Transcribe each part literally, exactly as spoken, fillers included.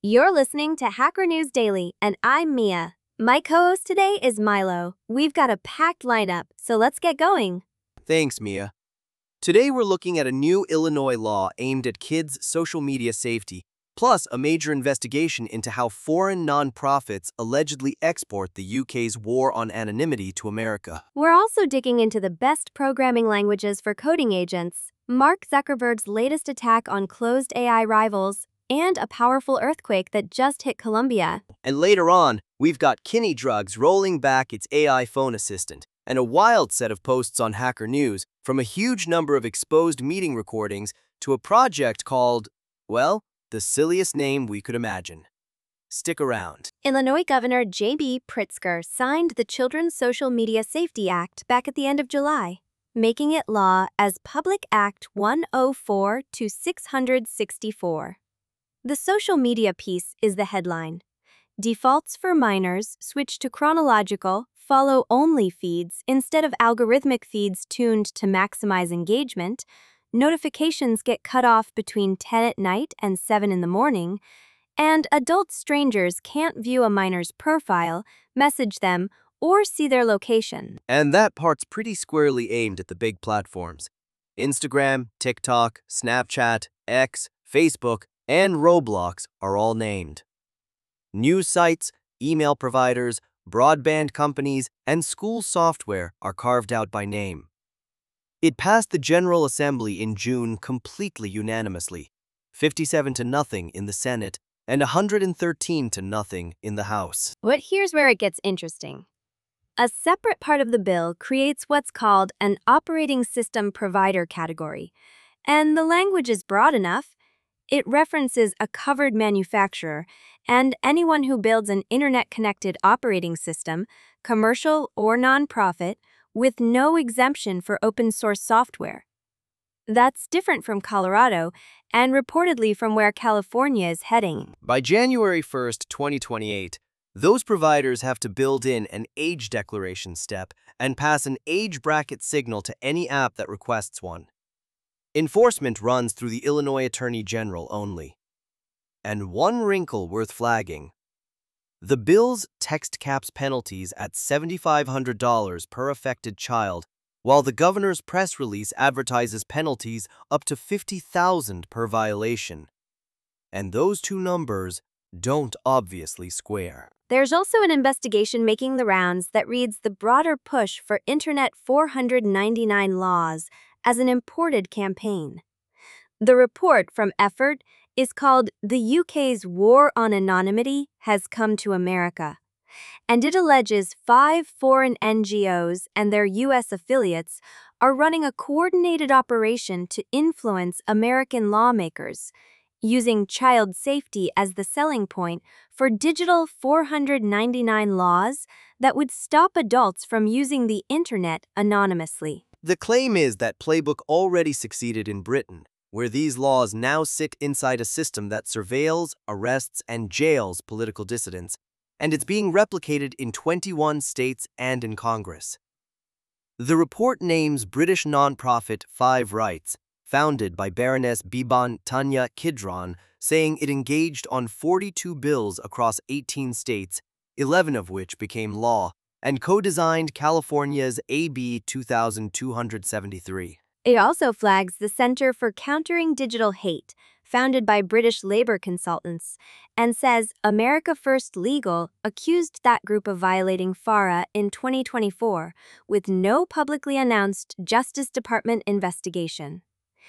You're listening to Hacker News Daily, and I'm Mia. My co-host today is Milo. We've got a packed lineup, so let's get going. Thanks, Mia. Today we're looking at a new Illinois law aimed at kids' social media safety, plus a major investigation into how foreign nonprofits allegedly export the U K's war on anonymity to America. We're also digging into the best programming languages for coding agents, Mark Zuckerberg's latest attack on closed A I rivals, and a powerful earthquake that just hit Colombia. And later on, we've got Kinney Drugs rolling back its A I phone assistant, and a wild set of posts on Hacker News, from a huge number of exposed meeting recordings to a project called, well, the silliest name we could imagine. Stick around. Illinois Governor J B Pritzker signed the Children's Social Media Safety Act back at the end of July, making it law as Public Act one oh four to six sixty-four. The social media piece is the headline. Defaults for minors switch to chronological, follow-only feeds instead of algorithmic feeds tuned to maximize engagement. Notifications get cut off between ten at night and seven in the morning, and adult strangers can't view a minor's profile, message them, or see their location. And that part's pretty squarely aimed at the big platforms. Instagram, TikTok, Snapchat, X, Facebook, and Roblox are all named. News sites, email providers, broadband companies, and school software are carved out by name. It passed the General Assembly in June completely unanimously, fifty-seven to nothing in the Senate and one hundred thirteen to nothing in the House. But here's where it gets interesting. A separate part of the bill creates what's called an operating system provider category, and the language is broad enough. It references a covered manufacturer and anyone who builds an internet-connected operating system, commercial or nonprofit, with no exemption for open-source software. That's different from Colorado and reportedly from where California is heading. By January first, twenty twenty-eight, those providers have to build in an age declaration step and pass an age bracket signal to any app that requests one. Enforcement runs through the Illinois Attorney General only. And one wrinkle worth flagging. The bill's text caps penalties at seven thousand five hundred dollars per affected child, while the governor's press release advertises penalties up to fifty thousand dollars per violation. And those two numbers don't obviously square. There's also an investigation making the rounds that reads the broader push for Internet four ninety-nine laws as an imported campaign. The report from Effort is called The U K's War on Anonymity Has Come to America, and it alleges five foreign N G Os and their U S affiliates are running a coordinated operation to influence American lawmakers, using child safety as the selling point for digital four ninety-nine laws that would stop adults from using the internet anonymously. The claim is that playbook already succeeded in Britain, where these laws now sit inside a system that surveils, arrests, and jails political dissidents, and it's being replicated in twenty-one states and in Congress. The report names British nonprofit Five Rights, founded by Baroness Biban Tanya Kidron, saying it engaged on forty-two bills across eighteen states, eleven of which became law, and co-designed California's A B two thousand two hundred seventy-three. It also flags the Center for Countering Digital Hate, founded by British labor consultants, and says America First Legal accused that group of violating FARA in twenty twenty-four with no publicly announced Justice Department investigation.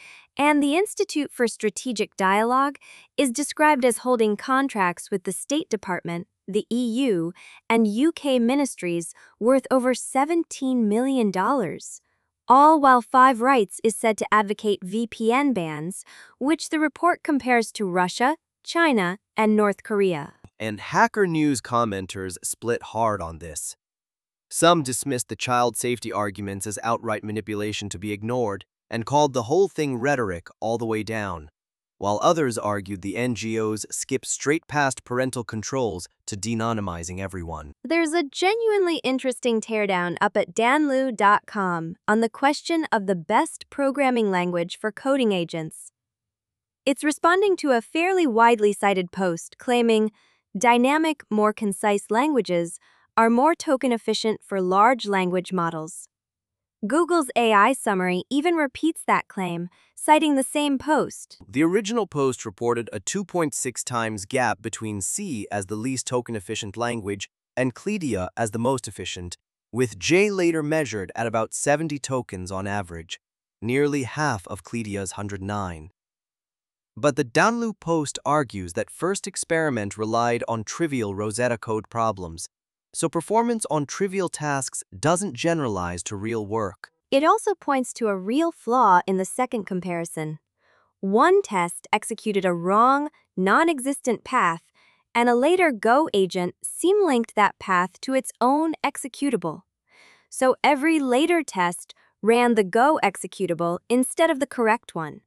And the Institute for Strategic Dialogue is described as holding contracts with the State Department, the E U, and U K ministries worth over seventeen million dollars, all while Five Rights is said to advocate V P N bans, which the report compares to Russia, China, and North Korea. And Hacker News commenters split hard on this. Some dismissed the child safety arguments as outright manipulation to be ignored and called the whole thing rhetoric all the way down, while others argued the N G Os skip straight past parental controls to de-anonymizing everyone. There's a genuinely interesting teardown up at danlu dot com on the question of the best programming language for coding agents. It's responding to a fairly widely cited post claiming dynamic, more concise languages are more token efficient for large language models. Google's A I summary even repeats that claim, citing the same post. The original post reported a two point six times gap between C as the least token-efficient language and Cledia as the most efficient, with J later measured at about seventy tokens on average, nearly half of Cledia's one hundred nine. But the Danlu post argues that first experiment relied on trivial Rosetta code problems, so performance on trivial tasks doesn't generalize to real work. It also points to a real flaw in the second comparison. One test executed a wrong, non-existent path, and a later Go agent seam-linked that path to its own executable. So every later test ran the Go executable instead of the correct one.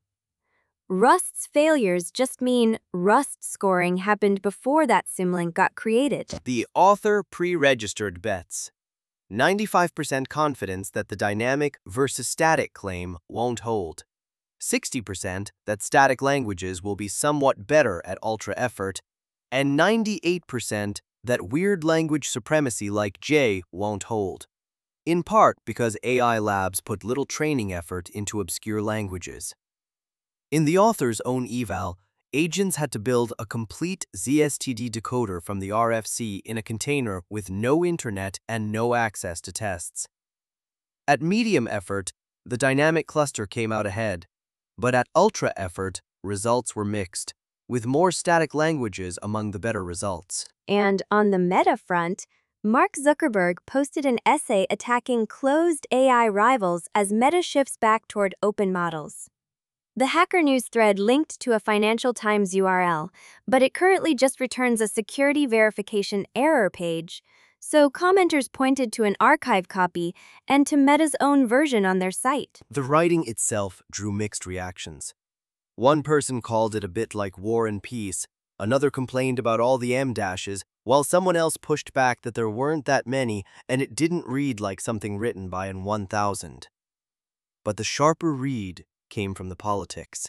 Rust's failures just mean Rust scoring happened before that symlink got created. The author pre-registered bets. ninety-five percent confidence that the dynamic versus static claim won't hold. sixty percent that static languages will be somewhat better at ultra effort, and ninety-eight percent that weird language supremacy like J won't hold. In part because A I labs put little training effort into obscure languages. In the author's own eval, agents had to build a complete Z S T D decoder from the R F C in a container with no internet and no access to tests. At medium effort, the dynamic cluster came out ahead, but at ultra effort, results were mixed, with more static languages among the better results. And on the meta front, Mark Zuckerberg posted an essay attacking closed A I rivals as Meta shifts back toward open models. The Hacker News thread linked to a Financial Times U R L, but it currently just returns a security verification error page, so commenters pointed to an archive copy and to Meta's own version on their site. The writing itself drew mixed reactions. One person called it a bit like War and Peace, another complained about all the M dashes, while someone else pushed back that there weren't that many and it didn't read like something written by an one thousand. But the sharper read came from the politics.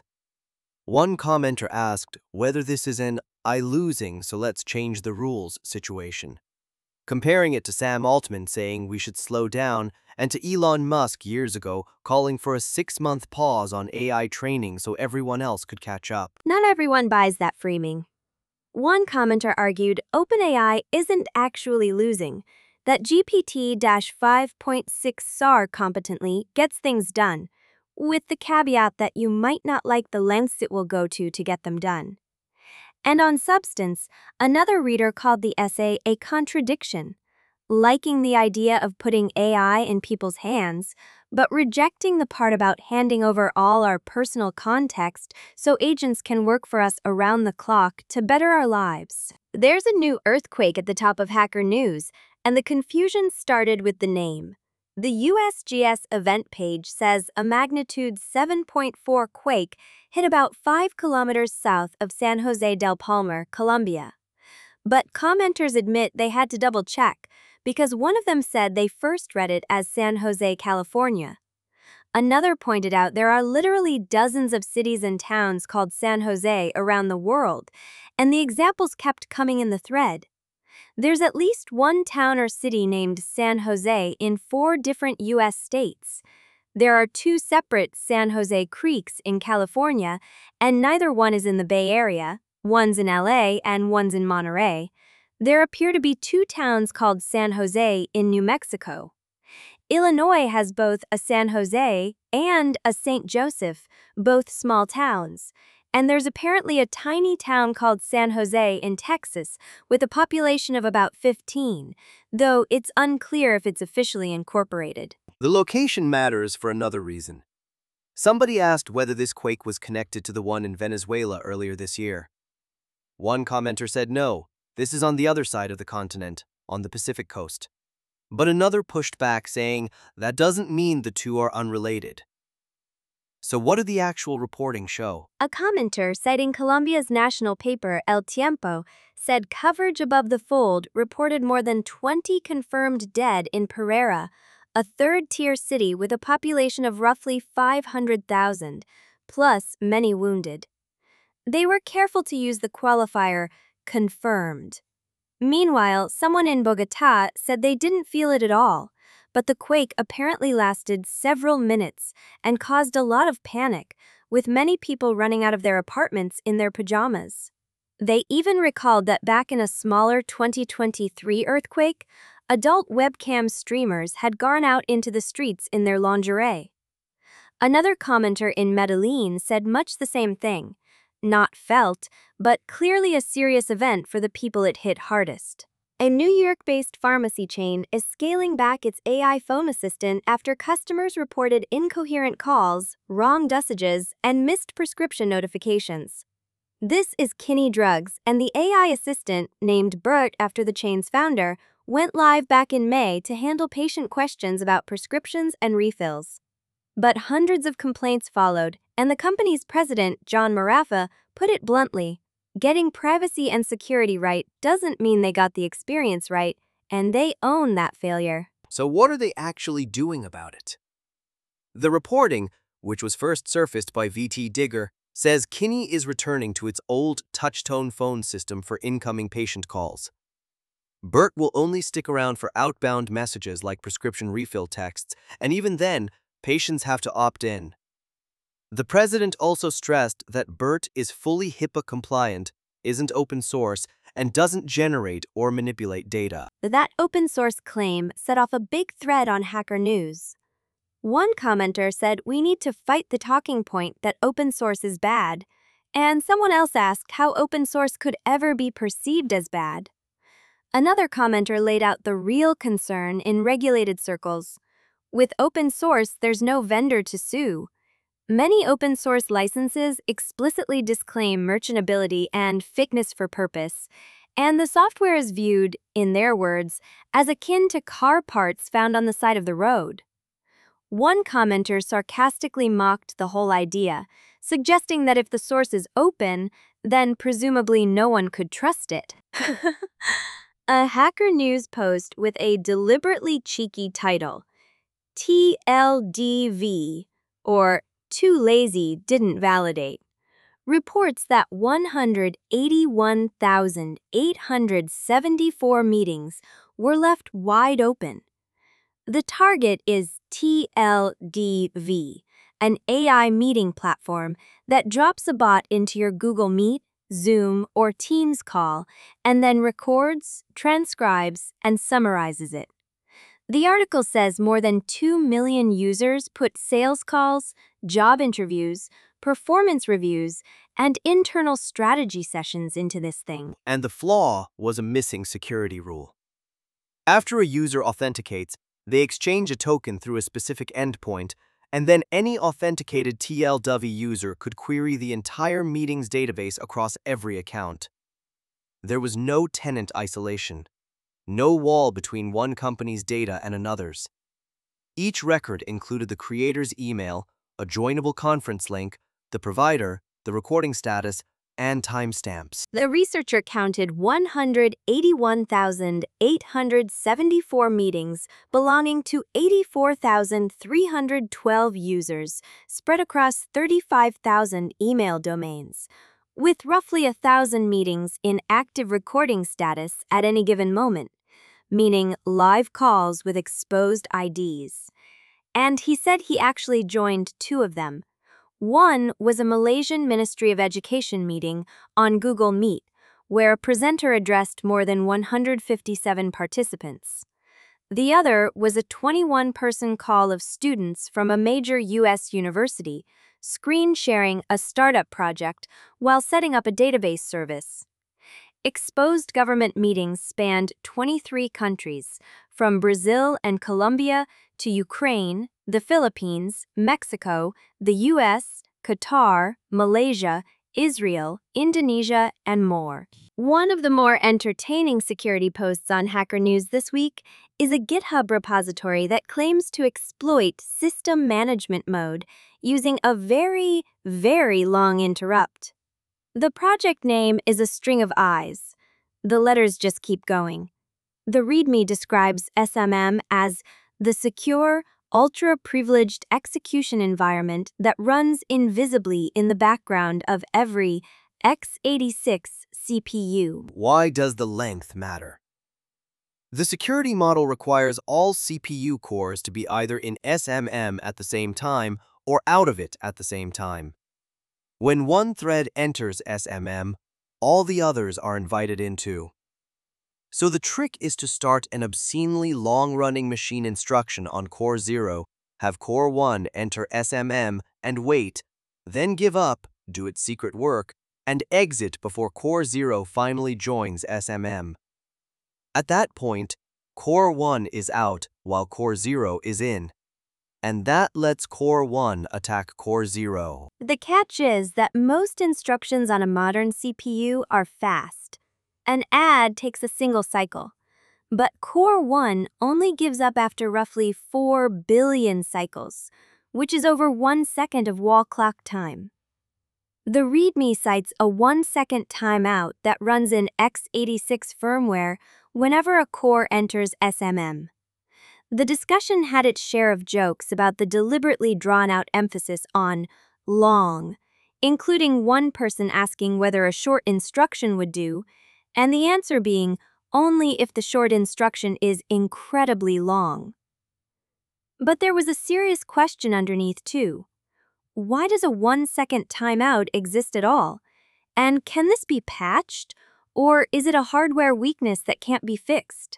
One commenter asked whether this is an "I losing, so let's change the rules" situation, comparing it to Sam Altman saying we should slow down and to Elon Musk years ago calling for a six-month pause on A I training so everyone else could catch up. Not everyone buys that framing. One commenter argued OpenAI isn't actually losing, that G P T five point six S A R competently gets things done, with the caveat that you might not like the lengths it will go to to get them done. And on Substance, another reader called the essay a contradiction, liking the idea of putting A I in people's hands, but rejecting the part about handing over all our personal context so agents can work for us around the clock to better our lives. There's a new earthquake at the top of Hacker News, and the confusion started with the name. The U S G S event page says a magnitude seven point four quake hit about five kilometers south of San Jose del Palmar, Colombia. But commenters admit they had to double-check, because one of them said they first read it as San Jose, California. Another pointed out there are literally dozens of cities and towns called San Jose around the world, and the examples kept coming in the thread. There's at least one town or city named San Jose in four different U S states. There are two separate San Jose Creeks in California, and neither one is in the Bay Area. One's in L A and one's in Monterey. There appear to be two towns called San Jose in New Mexico. Illinois has both a San Jose and a Saint Joseph, both small towns. And there's apparently a tiny town called San Jose in Texas with a population of about fifteen, though it's unclear if it's officially incorporated. The location matters for another reason. Somebody asked whether this quake was connected to the one in Venezuela earlier this year. One commenter said no, this is on the other side of the continent, on the Pacific coast. But another pushed back saying that doesn't mean the two are unrelated. So what did the actual reporting show? A commenter citing Colombia's national paper El Tiempo said coverage above the fold reported more than twenty confirmed dead in Pereira, a third-tier city with a population of roughly five hundred thousand, plus many wounded. They were careful to use the qualifier confirmed. Meanwhile, someone in Bogotá said they didn't feel it at all, but the quake apparently lasted several minutes and caused a lot of panic, with many people running out of their apartments in their pajamas. They even recalled that back in a smaller twenty twenty-three earthquake, adult webcam streamers had gone out into the streets in their lingerie. Another commenter in Medellin said much the same thing. Not felt, but clearly a serious event for the people it hit hardest. A New York-based pharmacy chain is scaling back its A I phone assistant after customers reported incoherent calls, wrong dosages, and missed prescription notifications. This is Kinney Drugs, and the A I assistant, named Bert after the chain's founder, went live back in May to handle patient questions about prescriptions and refills. But hundreds of complaints followed, and the company's president, John Marafa, put it bluntly, getting privacy and security right doesn't mean they got the experience right, and they own that failure. So what are they actually doing about it? The reporting, which was first surfaced by V T Digger, says Kinney is returning to its old touch-tone phone system for incoming patient calls. Bert will only stick around for outbound messages like prescription refill texts, and even then, patients have to opt in. The president also stressed that Bert is fully HIPAA compliant, isn't open source, and doesn't generate or manipulate data. That open source claim set off a big thread on Hacker News. One commenter said we need to fight the talking point that open source is bad, and someone else asked how open source could ever be perceived as bad. Another commenter laid out the real concern in regulated circles. With open source, there's no vendor to sue. Many open source licenses explicitly disclaim merchantability and fitness for purpose, and the software is viewed, in their words, as akin to car parts found on the side of the road. One commenter sarcastically mocked the whole idea, suggesting that if the source is open, then presumably no one could trust it. A Hacker News post with a deliberately cheeky title, T L D V, or Too Lazy Didn't Validate, reports that one hundred eighty-one thousand eight hundred seventy-four meetings were left wide open. The target is T L D V, an A I meeting platform that drops a bot into your Google Meet, Zoom, or Teams call and then records, transcribes, and summarizes it. The article says more than two million users put sales calls, job interviews, performance reviews, and internal strategy sessions into this thing. And the flaw was a missing security rule. After a user authenticates, they exchange a token through a specific endpoint, and then any authenticated T L D V user could query the entire meetings database across every account. There was no tenant isolation. No wall between one company's data and another's. Each record included the creator's email, a joinable conference link, the provider, the recording status, and timestamps. The researcher counted one hundred eighty-one thousand eight hundred seventy-four meetings belonging to eighty-four thousand three hundred twelve users spread across thirty-five thousand email domains, with roughly a thousand meetings in active recording status at any given moment, meaning live calls with exposed I Ds. And he said he actually joined two of them. One was a Malaysian Ministry of Education meeting on Google Meet, where a presenter addressed more than one hundred fifty-seven participants. The other was a twenty-one person call of students from a major U S university, screen sharing a startup project while setting up a database service. Exposed government meetings spanned twenty-three countries, from Brazil and Colombia to Ukraine, the Philippines, Mexico, the U S, Qatar, Malaysia, Israel, Indonesia, and more. One of the more entertaining security posts on Hacker News this week is a GitHub repository that claims to exploit system management mode using a very, very long interrupt. The project name is a string of I's. The letters just keep going. The README describes S M M as the secure, ultra-privileged execution environment that runs invisibly in the background of every x eighty-six C P U. Why does the length matter? The security model requires all C P U cores to be either in S M M at the same time or out of it at the same time. When one thread enters S M M, all the others are invited in too. So the trick is to start an obscenely long-running machine instruction on core zero, have core one enter S M M and wait, then give up, do its secret work, and exit before core zero finally joins S M M. At that point, core one is out while core zero is in, and that lets core one attack core zero. The catch is that most instructions on a modern C P U are fast. An add takes a single cycle, but core one only gives up after roughly four billion cycles, which is over one second of wall clock time. The README cites a one-second timeout that runs in x eighty-six firmware whenever a core enters S M M. The discussion had its share of jokes about the deliberately drawn-out emphasis on long, including one person asking whether a short instruction would do, and the answer being only if the short instruction is incredibly long. But there was a serious question underneath too. Why does a one-second timeout exist at all? And can this be patched, or is it a hardware weakness that can't be fixed?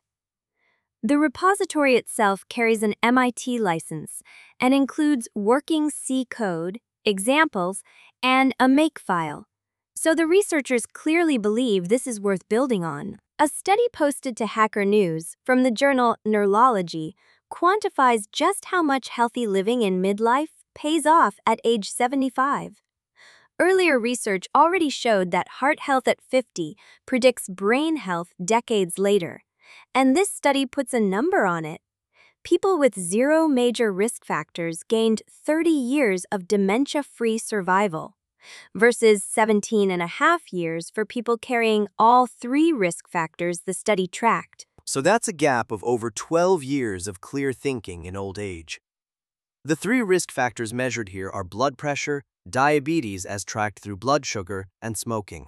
The repository itself carries an M I T license and includes working C code, examples, and a makefile. So the researchers clearly believe this is worth building on. A study posted to Hacker News from the journal Neurology quantifies just how much healthy living in midlife pays off at age seventy-five. Earlier research already showed that heart health at fifty predicts brain health decades later, and this study puts a number on it. People with zero major risk factors gained thirty years of dementia-free survival, versus seventeen and a half years for people carrying all three risk factors the study tracked. So that's a gap of over twelve years of clear thinking in old age. The three risk factors measured here are blood pressure, diabetes as tracked through blood sugar, and smoking.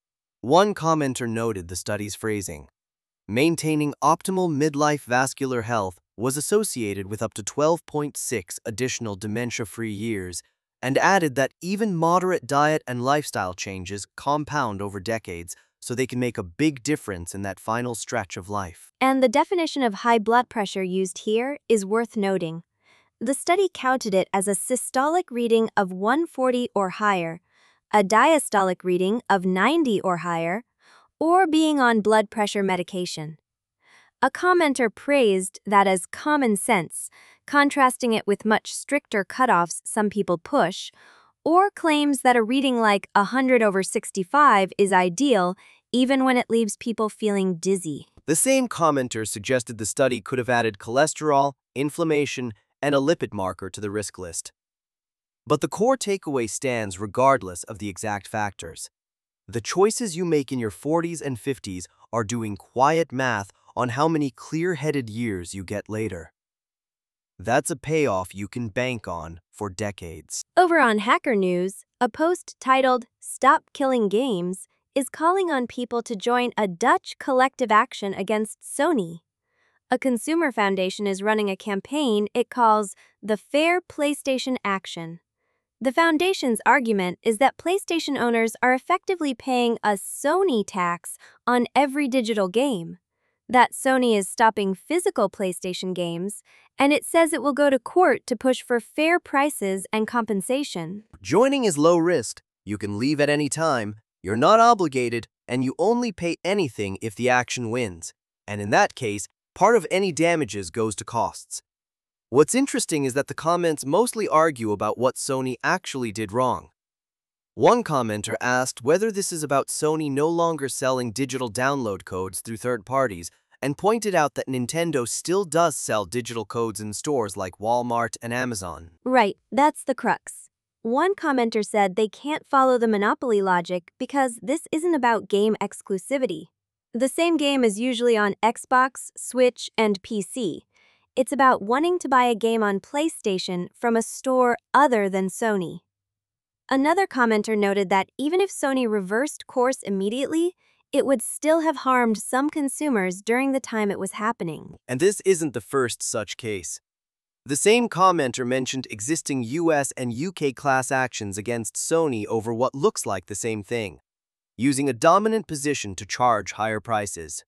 One commenter noted the study's phrasing. Maintaining optimal midlife vascular health was associated with up to twelve point six additional dementia-free years, and added that even moderate diet and lifestyle changes compound over decades, so they can make a big difference in that final stretch of life. And the definition of high blood pressure used here is worth noting. The study counted it as a systolic reading of one forty or higher, a diastolic reading of ninety or higher, or being on blood pressure medication. A commenter praised that as common sense, contrasting it with much stricter cutoffs some people push, or claims that a reading like one hundred over sixty-five is ideal even when it leaves people feeling dizzy. The same commenter suggested the study could have added cholesterol, inflammation, and a lipid marker to the risk list. But the core takeaway stands regardless of the exact factors. The choices you make in your forties and fifties are doing quiet math on how many clear-headed years you get later. That's a payoff you can bank on for decades. Over on Hacker News, a post titled "Stop Killing Games" is calling on people to join a Dutch collective action against Sony. A consumer foundation is running a campaign it calls the Fair PlayStation Action. The foundation's argument is that PlayStation owners are effectively paying a Sony tax on every digital game, that Sony is stopping physical PlayStation games, and it says it will go to court to push for fair prices and compensation. Joining is low risk. You can leave at any time, you're not obligated, and you only pay anything if the action wins. And in that case, part of any damages goes to costs. What's interesting is that the comments mostly argue about what Sony actually did wrong. One commenter asked whether this is about Sony no longer selling digital download codes through third parties, and pointed out that Nintendo still does sell digital codes in stores like Walmart and Amazon. Right, that's the crux. One commenter said they can't follow the monopoly logic because this isn't about game exclusivity. The same game is usually on Xbox, Switch, and P C. It's about wanting to buy a game on PlayStation from a store other than Sony. Another commenter noted that even if Sony reversed course immediately, it would still have harmed some consumers during the time it was happening. And this isn't the first such case. The same commenter mentioned existing U S and U K class actions against Sony over what looks like the same thing, using a dominant position to charge higher prices.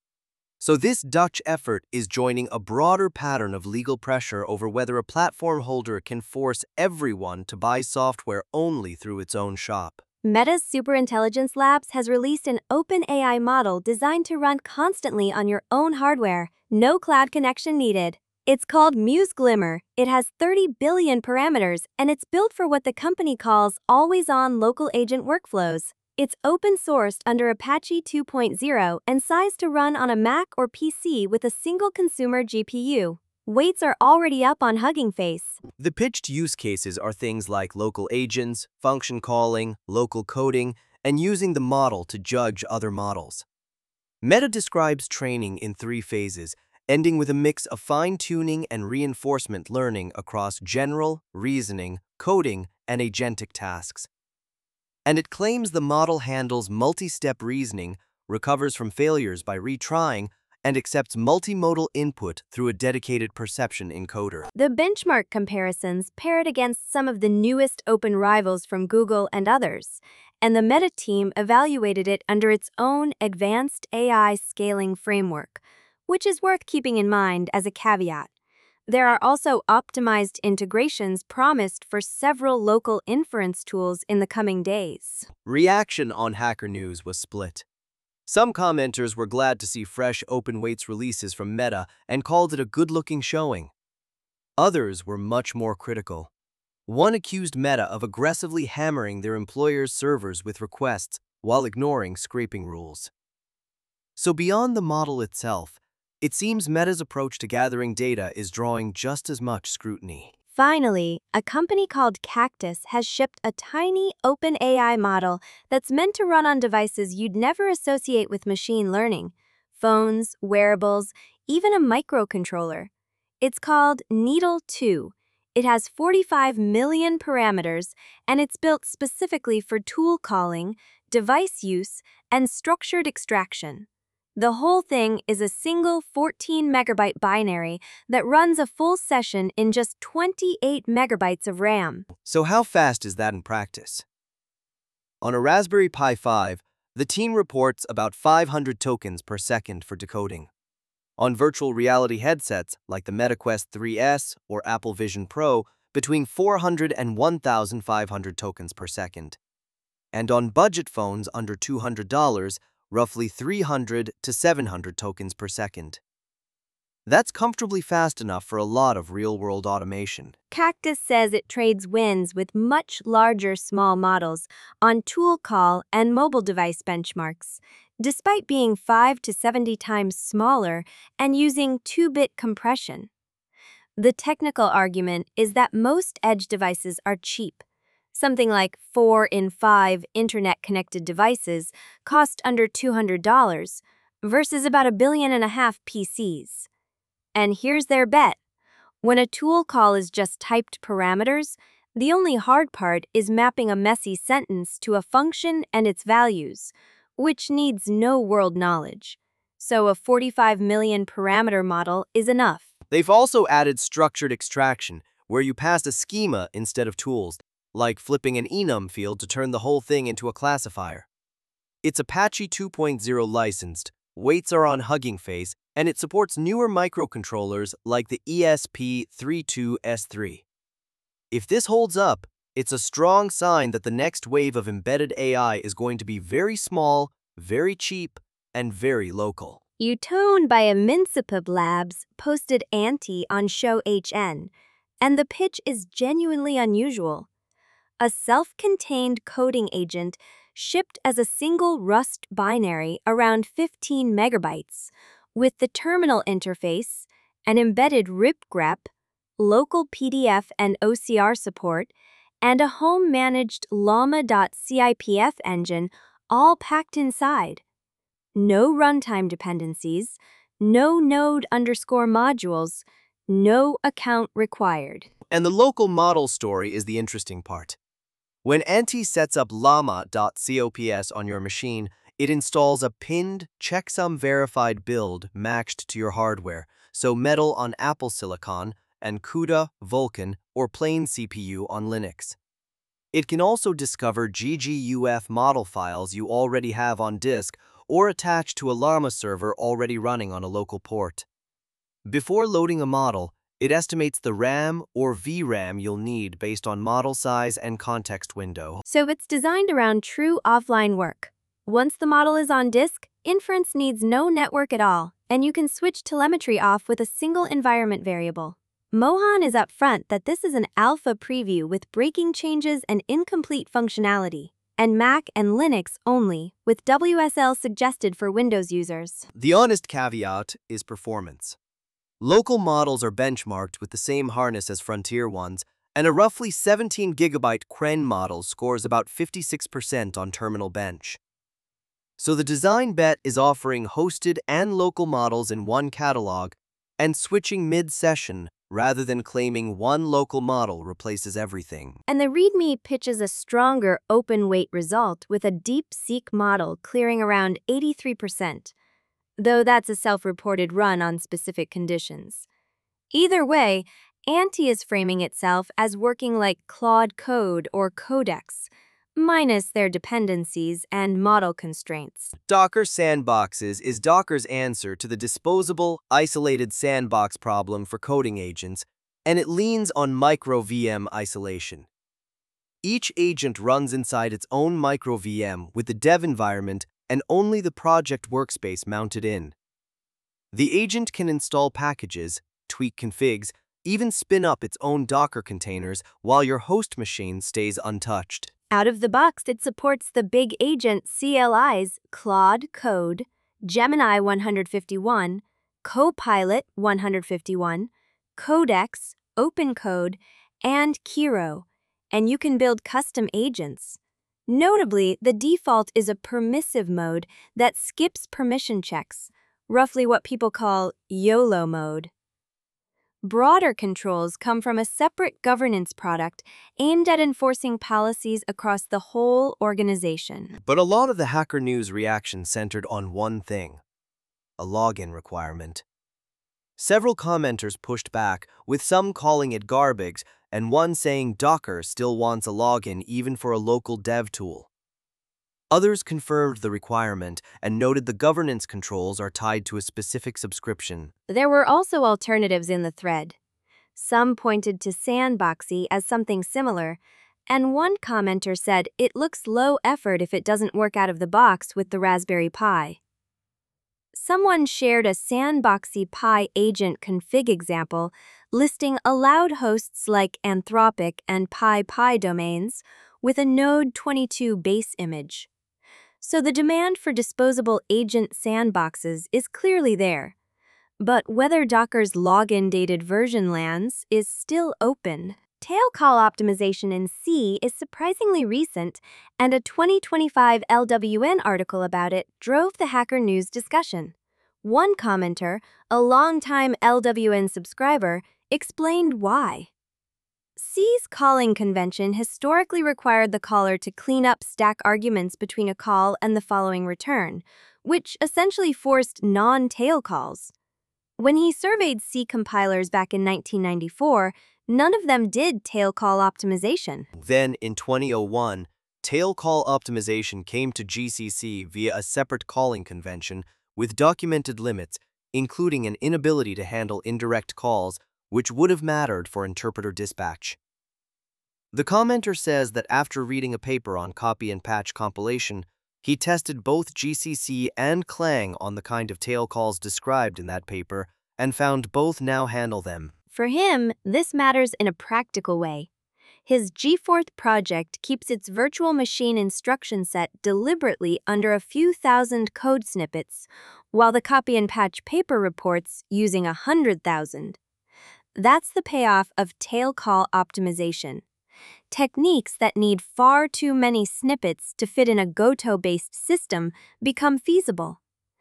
So this Dutch effort is joining a broader pattern of legal pressure over whether a platform holder can force everyone to buy software only through its own shop. Meta's Superintelligence Labs has released an open A I model designed to run constantly on your own hardware, no cloud connection needed. It's called Muse Glimmer. It has thirty billion parameters, and it's built for what the company calls always-on local agent workflows. It's open-sourced under Apache two point oh and sized to run on a Mac or P C with a single consumer G P U. Weights are already up on Hugging Face. The pitched use cases are things like local agents, function calling, local coding, and using the model to judge other models. Meta describes training in three phases, ending with a mix of fine-tuning and reinforcement learning across general, reasoning, coding, and agentic tasks. And it claims the model handles multi-step reasoning, recovers from failures by retrying, and accepts multimodal input through a dedicated perception encoder. The benchmark comparisons pair it against some of the newest open rivals from Google and others, and the Meta team evaluated it under its own advanced A I scaling framework, which is worth keeping in mind as a caveat. There are also optimized integrations promised for several local inference tools in the coming days. Reaction on Hacker News was split. Some commenters were glad to see fresh open weights releases from Meta and called it a good-looking showing. Others were much more critical. One accused Meta of aggressively hammering their employers' servers with requests while ignoring scraping rules. So beyond the model itself, it seems Meta's approach to gathering data is drawing just as much scrutiny. Finally, a company called Cactus has shipped a tiny open A I model that's meant to run on devices you'd never associate with machine learning: phones, wearables, even a microcontroller. It's called Needle two. It has forty-five million parameters, and it's built specifically for tool calling, device use, and structured extraction. The whole thing is a single fourteen megabyte binary that runs a full session in just twenty-eight megabytes of RAM. So how fast is that in practice? On a Raspberry Pi five, the team reports about five hundred tokens per second for decoding. On virtual reality headsets like the MetaQuest three S or Apple Vision Pro, between four hundred and one thousand five hundred tokens per second. And on budget phones under two hundred dollars, roughly three hundred to seven hundred tokens per second. That's comfortably fast enough for a lot of real-world automation. Cactus says it trades wins with much larger small models on tool call and mobile device benchmarks, despite being five to seventy times smaller and using two-bit compression. The technical argument is that most edge devices are cheap. Something like four in five internet-connected devices cost under two hundred dollars versus about a billion and a half P Cs. And here's their bet. When a tool call is just typed parameters, the only hard part is mapping a messy sentence to a function and its values, which needs no world knowledge. So a forty-five million parameter model is enough. They've also added structured extraction, where you pass a schema instead of tools, like flipping an enum field to turn the whole thing into a classifier. It's Apache two point oh licensed, weights are on Hugging Face, and it supports newer microcontrollers like the E S P thirty-two S three. If this holds up, it's a strong sign that the next wave of embedded A I is going to be very small, very cheap, and very local. Utone by Imincipab Labs posted Anti on Show H N, and the pitch is genuinely unusual. A self-contained coding agent shipped as a single Rust binary around fifteen megabytes, with the terminal interface, an embedded R I P grep, local P D F and O C R support, and a home-managed llama.cipf engine all packed inside. No runtime dependencies, no node underscore modules, no account required. And the local model story is the interesting part. When Anti sets up llama.cops on your machine, it installs a pinned, checksum verified build matched to your hardware, so Metal on Apple Silicon and CUDA, Vulkan, or plain C P U on Linux. It can also discover G G U F model files you already have on disk or attach to a Llama server already running on a local port. Before loading a model, it estimates the RAM or V RAM you'll need based on model size and context window. So it's designed around true offline work. Once the model is on disk, inference needs no network at all, and you can switch telemetry off with a single environment variable. Mohan is upfront that this is an alpha preview with breaking changes and incomplete functionality, and Mac and Linux only, with W S L suggested for Windows users. The honest caveat is performance. Local models are benchmarked with the same harness as Frontier ones, and a roughly seventeen gigabyte Cren model scores about fifty-six percent on Terminal Bench. So the design bet is offering hosted and local models in one catalog and switching mid-session rather than claiming one local model replaces everything. And the README pitches a stronger open weight result with a DeepSeek model clearing around eighty-three percent, though that's a self-reported run on specific conditions. Either way, Anti is framing itself as working like Claude Code or Codex, minus their dependencies and model constraints. Docker Sandboxes is Docker's answer to the disposable, isolated sandbox problem for coding agents, and it leans on micro-V M isolation. Each agent runs inside its own micro-V M with the dev environment and only the project workspace mounted in. The agent can install packages, tweak configs, even spin up its own Docker containers while your host machine stays untouched. Out of the box, it supports the big agent C L Is Claude Code, Gemini one fifty-one, Copilot one fifty-one, Codex, OpenCode, and Kiro, and you can build custom agents. Notably, the default is a permissive mode that skips permission checks, roughly what people call YOLO mode. Broader controls come from a separate governance product aimed at enforcing policies across the whole organization. But a lot of the Hacker News reaction centered on one thing: a login requirement. Several commenters pushed back, with some calling it garbage and one saying Docker still wants a login even for a local dev tool. Others confirmed the requirement and noted the governance controls are tied to a specific subscription. There were also alternatives in the thread. Some pointed to Sandboxy as something similar, and one commenter said it looks low effort if it doesn't work out of the box with the Raspberry Pi. Someone shared a Sandboxy Pi agent config example listing allowed hosts like Anthropic and PyPI domains with a Node twenty-two base image. So the demand for disposable agent sandboxes is clearly there. But whether Docker's login-dated version lands is still open. Tail call optimization in C is surprisingly recent, and a twenty twenty-five L W N article about it drove the Hacker News discussion. One commenter, a longtime L W N subscriber, explained why. C's calling convention historically required the caller to clean up stack arguments between a call and the following return, which essentially forced non-tail calls. When he surveyed C compilers back in nineteen ninety-four, none of them did tail call optimization. Then, in twenty oh one, tail call optimization came to G C C via a separate calling convention with documented limits, including an inability to handle indirect calls, which would have mattered for interpreter dispatch. The commenter says that after reading a paper on copy and patch compilation, he tested both G C C and Clang on the kind of tail calls described in that paper and found both now handle them. For him, this matters in a practical way. His GForth project keeps its virtual machine instruction set deliberately under a few thousand code snippets, while the copy and patch paper reports using a hundred thousand. That's the payoff of tail call optimization. Techniques that need far too many snippets to fit in a Goto-based system become feasible.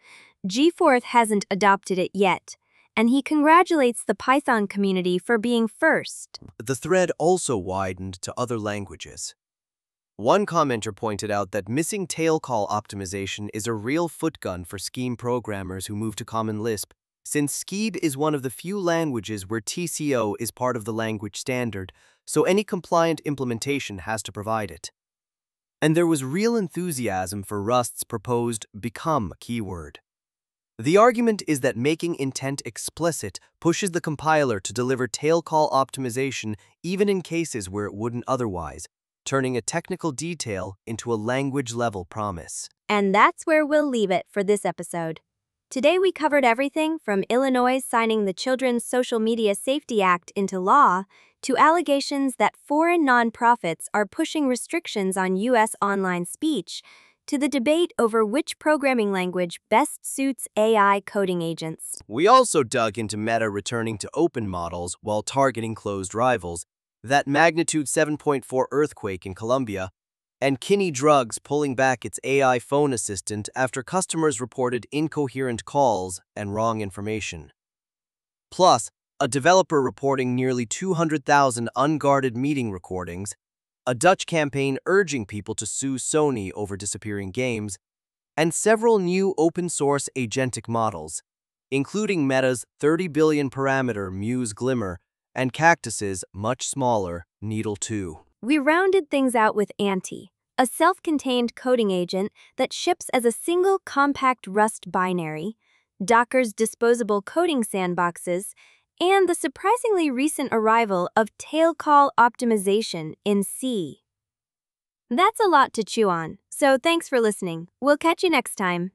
GForth hasn't adopted it yet, and he congratulates the Python community for being first. The thread also widened to other languages. One commenter pointed out that missing tail call optimization is a real footgun for Scheme programmers who move to Common Lisp, since Scheme is one of the few languages where T C O is part of the language standard, so any compliant implementation has to provide it. And there was real enthusiasm for Rust's proposed become keyword. The argument is that making intent explicit pushes the compiler to deliver tail call optimization even in cases where it wouldn't otherwise, turning a technical detail into a language-level promise. And that's where we'll leave it for this episode. Today we covered everything from Illinois signing the Children's Social Media Safety Act into law to allegations that foreign nonprofits are pushing restrictions on U S online speech, to the debate over which programming language best suits A I coding agents. We also dug into Meta returning to open models while targeting closed rivals, that magnitude seven point four earthquake in Colombia, and Kinney Drugs pulling back its A I phone assistant after customers reported incoherent calls and wrong information. Plus, a developer reporting nearly two hundred thousand unguarded meeting recordings, a Dutch campaign urging people to sue Sony over disappearing games, and several new open-source agentic models, including Meta's thirty billion parameter Muse Glimmer and Cactus's much smaller Needle two. We rounded things out with Anti, a self-contained coding agent that ships as a single compact Rust binary, Docker's disposable coding sandboxes, and the surprisingly recent arrival of tail call optimization in C. That's a lot to chew on, so thanks for listening. We'll catch you next time.